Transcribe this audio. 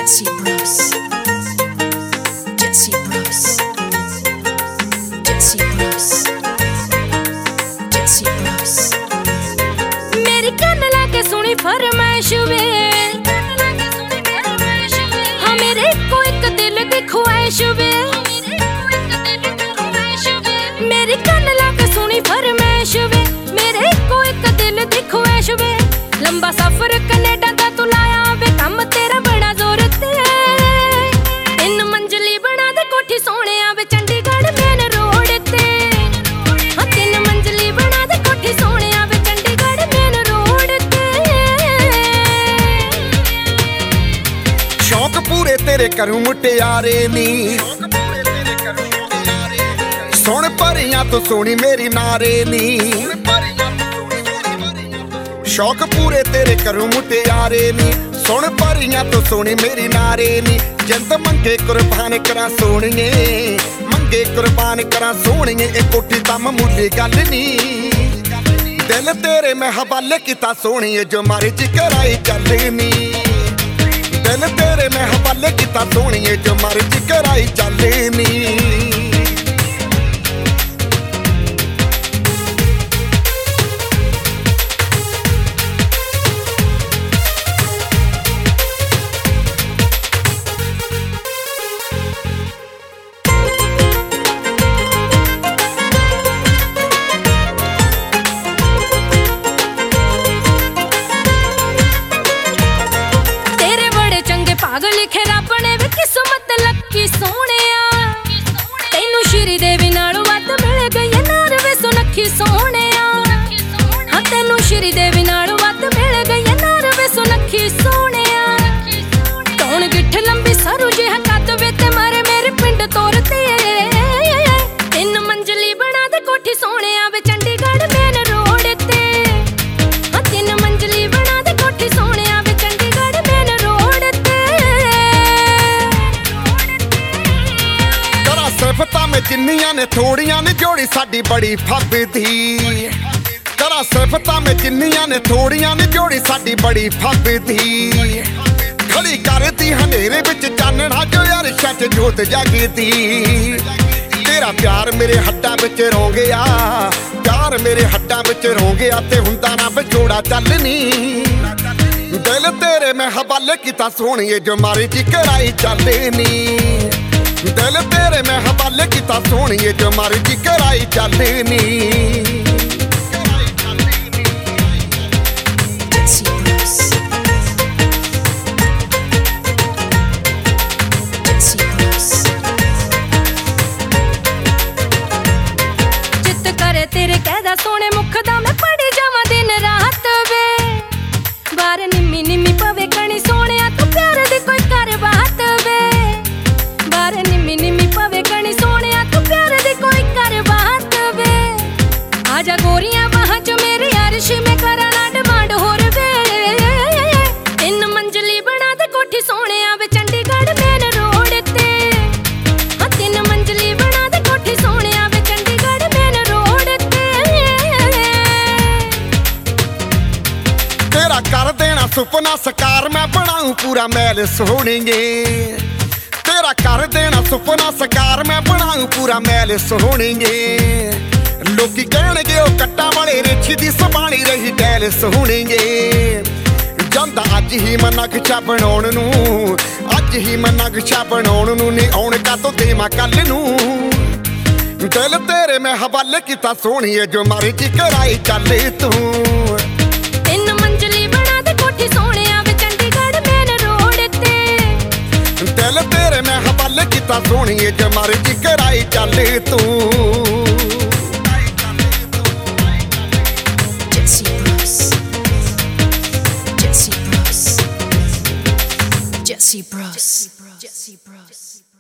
Jesse Bros. Jesse Bros. Jesse Bros. Jesse Bros. मेरी कान लाके सुनी फरमाइश वे, हाँ मेरे को एक दिल की ख्वाहिश वे। मेरी कान लाके सुनी फरमाइश वे, मेरे को एक दिल की ख्वाहिश वे। लंबा सफर कनेडा दा तू लाया वे, काम तेरा बड़ा जोर ते। 3 मंजिली बना दे कोठी सोने वे चंडीगढ़ मेन रोड ते। हाँ 3 मंजिली बना दे कोठी सोने वे चंडीगढ़ मेन रोड ते। शौक पूरे तेरे करूं मुटियारे नी, सुन परियां तो सोनी मेरी नारे नी। शौक पूरे तेरे करूं मुटियारे नी, सुन परियां तो सोनी मेरी नारे नी। जिंद मंगे कुर्बान करा सोनिए, मंगे कुर्बान करा सोनिए। ए कोठी ता मामूली गल नी, दिल तेरे मैं हवाले किता सोनिए। जो मर्जी कराई चलनी, दिल तेरे मैं हवाले किता सोनिए। जो मर्जी कराई चलनी। पागल लिखे रब ने वे किस्मत लकी सोने। तेनू श्री देवी नालों वध मिल गई नार वे सुनखी सोने। हाँ तेनू श्री देवी नालों वध मिल गई नार वे सुनखी सोने। कौन गिठ लंबी सरू जी कद वे ते मारे मेरे पिंड तोरते। 3 मंजिली बना दे कोठी सोने वे चंडीगढ़ मेन रोड ते। हाँ 3 मंजिली बना दे कोठी सोने वे चंडीगढ़ मेन रोड ते। सिफता में जिन्नियां ने थोड़ियां ने जोड़ी साडी बड़ी फबदी। करा सिफता में जिन्नियां ने थोड़ियां ने जोड़ी साडी बड़ी फबदी। खड़ी करदी हनेरे विच चानणा जो यार सच जोत जगदी। तेरा प्यार मेरे हड्डां विच रौ गया, प्यार मेरे हड्डां विच रौ गया। ते हुंदा ना विछोड़ा चलनी, दिल तेरे मैं हवाले किता सोनिए। जो मर्जी कराई चलनी, दिल तेरे मैं हवाले किता सोनिए। जो मर्जी कराई चलनी। Jesse Bros. Jesse Bros. चित करे तेरे कहदा सोने मुख दा मैं पड़ी जावां दिन रात वे। बार निम्मी निम्मी पवे कणी सोने तू प्यार दी कोई कर बात वे। बार निम्मी निम्मी पवे कणी सोने तू प्यार दी कोई कर बात वे। आजा गोरियां वहां च मेरे अर्श में करा ना डिमांड होर वे। 3 मंजिली बना दे कोठी सोने वे चंडीगढ़ मेन रोड ते। हाँ 3 मंजिली बना दे कोठी सोने वे चंडीगढ़ मेन रोड ते। तेरा कर देना सुपना सकार मैं बनाऊं पूरा महल सोहणीए। तेरा कर देना सुपना सकार मैं बनाऊं पूरा महल सोहणीए। लोकी कहणगे ओ कट्टा वाले रेछी दी संभाली रही टैल सोहणीए। ਜਾਂਦਾ ਅੱਜ ਹੀ ਮੈਂ ਨਕਸ਼ਾ ਬਣਾਉਣ ਨੂੰ, ਅੱਜ ਹੀ ਮੈਂ ਨਕਸ਼ਾ ਬਣਾਉਣ ਨੂੰ। ਨਹੀਂ ਆਉਣ ਕਾਤੋਂ ਦੇਵਾਂ ਕੱਲ ਨੂੰ, ਦਿਲ ਤੇਰੇ ਮੈਂ ਹਵਾਲੇ ਕੀਤਾ ਸੋਹਣੀਏ। ਜੋ ਮਰਜੀ ਕਰਾਈ ਚੱਲ ਤੂੰ। 3 ਮੰजिली बना दे कोठी सोने वे चंडीगढ़ मेन रोड ते। दिल तेरे मैं हवाले किता सोहणीए। जो मर्जी कराई चल तू। Jesse Bros. Jesse Bros. Jesse Bros. Jesse Bros.